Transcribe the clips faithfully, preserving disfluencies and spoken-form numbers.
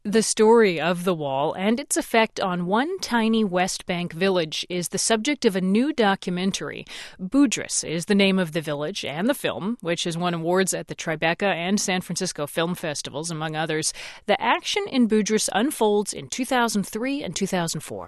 The story of the wall and its effect on one tiny West Bank village is the subject of a new documentary. Budris is the name of the village and the film, which has won awards at the Tribeca and San Francisco Film Festivals, among others. The action in Budris unfolds in two thousand three and two thousand four.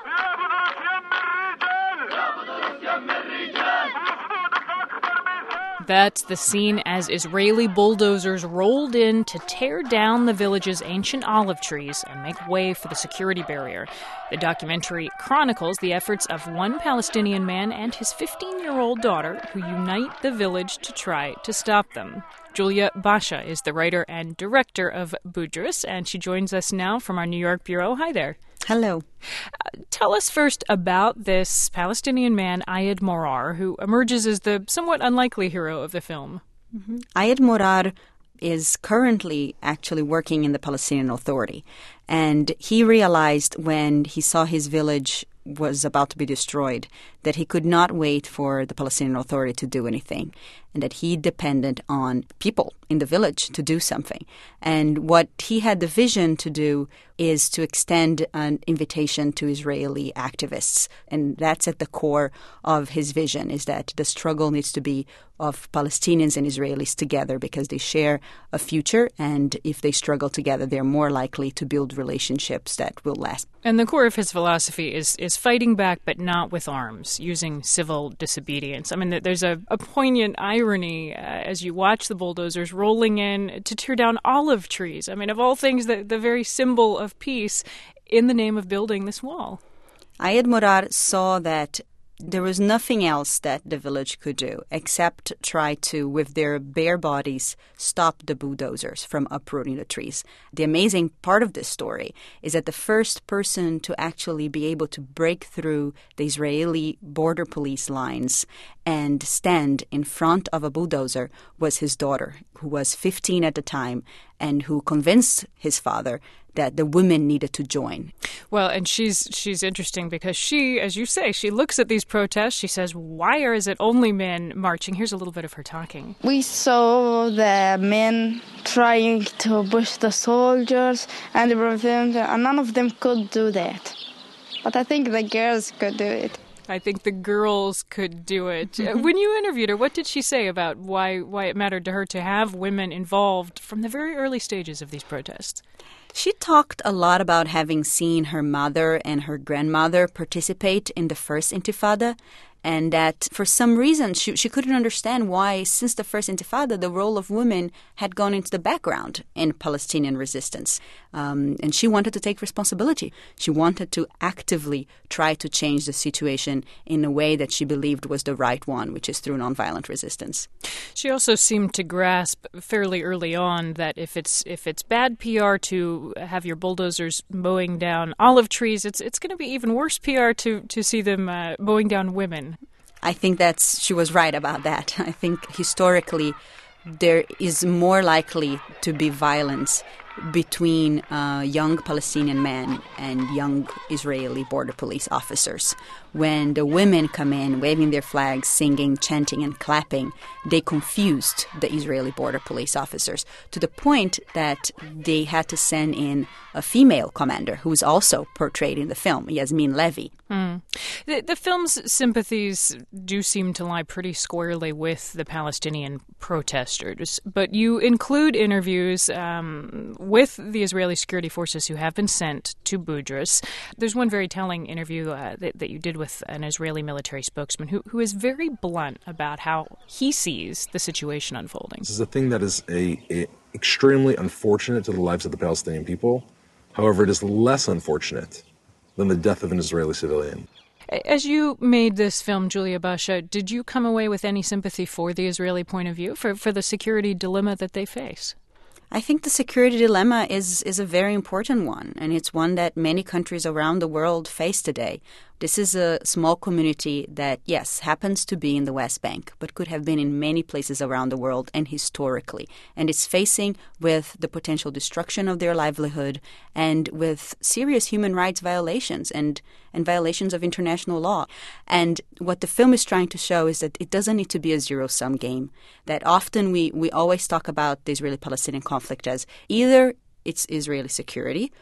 That's the scene as Israeli bulldozers rolled in to tear down the village's ancient olive trees and make way for the security barrier. The documentary chronicles the efforts of one Palestinian man and his fifteen-year-old daughter who unite the village to try to stop them. Julia Basha is the writer and director of Budris, and she joins us now from our New York bureau. Hi there. Hello. Uh, tell us first about this Palestinian man, Ayed Morar, who emerges as the somewhat unlikely hero of the film. Mm-hmm. Ayed Morar is currently actually working in the Palestinian Authority. And he realized when he saw his village was about to be destroyed that he could not wait for the Palestinian Authority to do anything, and that he depended on people in the village to do something. And what he had the vision to do is to extend an invitation to Israeli activists. And that's at the core of his vision, is that the struggle needs to be of Palestinians and Israelis together because they share a future, and if they struggle together, they're more likely to build relationships that will last. And the core of his philosophy is is fighting back, but not with arms, using civil disobedience. I mean, there's a, a poignant irony uh, as you watch the bulldozers rolling in to tear down olive trees. I mean, of all things, the, the very symbol of peace in the name of building this wall. Ayed Morar saw that there was nothing else that the village could do except try to, with their bare bodies, stop the bulldozers from uprooting the trees. The amazing part of this story is that the first person to actually be able to break through the Israeli border police lines and stand in front of a bulldozer was his daughter, who was fifteen at the time, and who convinced his father that the women needed to join. Well, and she's she's interesting because she, as you say, she looks at these protests. She says, why is it only men marching? Here's a little bit of her talking. We saw the men trying to push the soldiers and everything, and none of them could do that. But I think the girls could do it. I think the girls could do it. Mm-hmm. When you interviewed her, what did she say about why why it mattered to her to have women involved from the very early stages of these protests? She talked a lot about having seen her mother and her grandmother participate in the first Intifada, and that for some reason she, she couldn't understand why, since the first Intifada, the role of women had gone into the background in Palestinian resistance. Um, and she wanted to take responsibility. She wanted to actively try to change the situation in a way that she believed was the right one, which is through nonviolent resistance. She also seemed to grasp fairly early on that if it's if it's bad P R to have your bulldozers mowing down olive trees, it's it's going to be even worse P R to, to see them uh, mowing down women. I think that's she was right about that. I think historically there is more likely to be violence between uh, young Palestinian men and young Israeli border police officers. When the women come in waving their flags, singing, chanting, and clapping, they confused the Israeli border police officers to the point that they had to send in a female commander who is also portrayed in the film, Yasmin Levy. Mm. The, the film's sympathies do seem to lie pretty squarely with the Palestinian protesters, but you include interviews um, with the Israeli security forces who have been sent to Budris. There's one very telling interview uh, that, that you did with an Israeli military spokesman who, who is very blunt about how he sees the situation unfolding. This is a thing that is a, a extremely unfortunate to the lives of the Palestinian people. However, it is less unfortunate than the death of an Israeli civilian. As you made this film, Julia Basha, did you come away with any sympathy for the Israeli point of view, for, for the security dilemma that they face? I think the security dilemma is, is a very important one, and it's one that many countries around the world face today. This is a small community that, yes, happens to be in the West Bank, but could have been in many places around the world and historically. And it's facing with the potential destruction of their livelihood and with serious human rights violations and, and violations of international law. And what the film is trying to show is that it doesn't need to be a zero-sum game. That often we, we always talk about the Israeli-Palestinian conflict as either it's Israeli security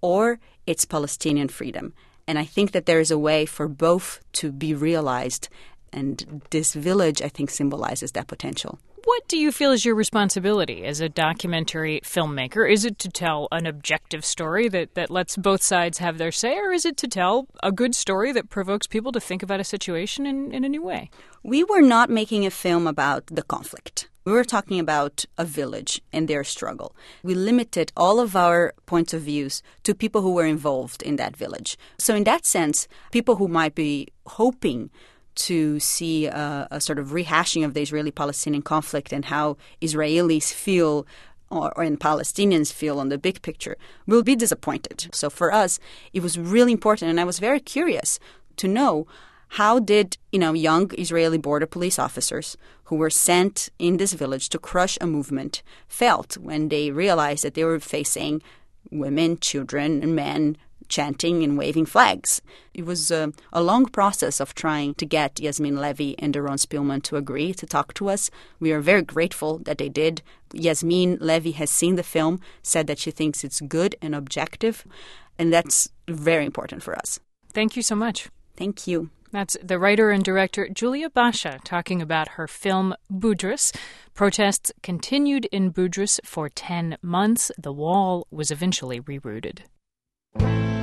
or it's Palestinian freedom. And I think that there is a way for both to be realized. And this village, I think, symbolizes that potential. What do you feel is your responsibility as a documentary filmmaker? Is it to tell an objective story that, that lets both sides have their say, or is it to tell a good story that provokes people to think about a situation in, in a new way? We were not making a film about the conflict. We were talking about a village and their struggle. We limited all of our points of views to people who were involved in that village. So in that sense, people who might be hoping to see a, a sort of rehashing of the Israeli-Palestinian conflict and how Israelis feel or, or and Palestinians feel on the big picture will be disappointed. So for us, it was really important, and I was very curious to know how did, you know, young Israeli border police officers who were sent in this village to crush a movement felt when they realized that they were facing women, children, and men chanting and waving flags. It was a, a long process of trying to get Yasmin Levy and Doron Spillman to agree to talk to us. We are very grateful that they did. Yasmin Levy has seen the film, said that she thinks it's good and objective, and that's very important for us. Thank you so much. Thank you. That's the writer and director Julia Basha talking about her film Budrus. Protests continued in Budrus for ten months. The wall was eventually rerouted.